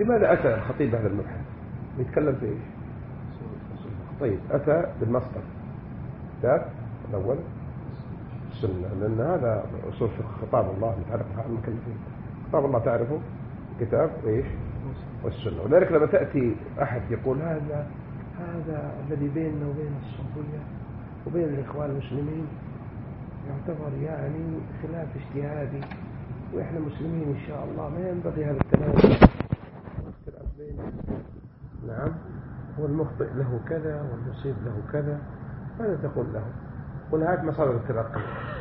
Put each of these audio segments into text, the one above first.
لماذا أتى الخطيب بهذا المبحث؟ يتكلم في إيش؟ طيب أتى بالمصدر ذات الأول السنة، لأن هذا أصول خطاب الله متعلق مع المكلفين. خطاب الله تعرفه الكتاب وإيش؟ والسنة. ولذلك لما تأتي أحد يقول هذا الذي بيننا وبين الصوفية وبين الإخوان المسلمين يعتبر يعني خلاف اجتهادي، وإحنا مسلمين إن شاء الله ما ينبغي هذا التنازع والاختلاف بيننا. نعم، والمخطئ له كذا والمصيب له كذا. ماذا تقول له؟ قل هات مصادر التلقي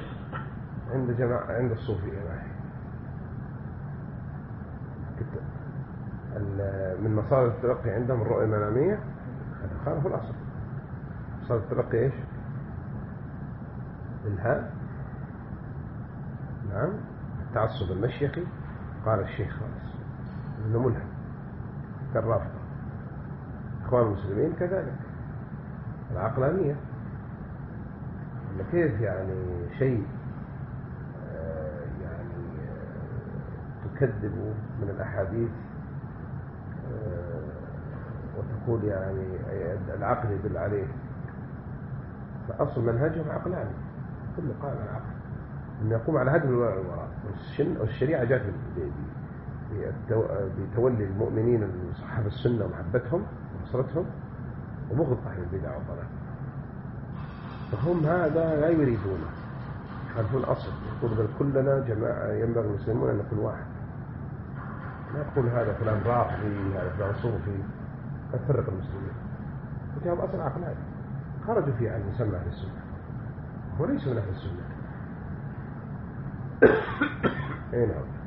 عند الصوفية من مصادر التلقي عندهم الرؤية المنامية. هذا خالف الأصل. مصادر التلقي إيش؟ الإلهام. نعم، التعصب المشيخي. قال الشيخ خالص إنه ملهم كالرافضة. إخوان المسلمين كذلك العقلانية. كيف يعني شيء يعني تكذب من الأحاديث وتقول يعني العقل يدل عليه. فأصل منهجهم عقلاني، كل قائم على العقل، إنه يقوم على هدم الوراء. والشريعة جاءت بتولي المؤمنين صحاب السنة ومحبتهم ونصرتهم وبغض أهل البدع والضلال. فهم هذا لا يريدونه، يخالفون الأصل. يقول بل كلنا جماعة، ينبغي المسلمون أن نكون واحد. لا يقول هذا فلان رافضي هذا فلان صوفي، تفرق المسلمين. وجاءهم أصل عقلاني خرجوا فيه عن مسمى أهل السنة وليسوا من أهل السنة. أي نعم.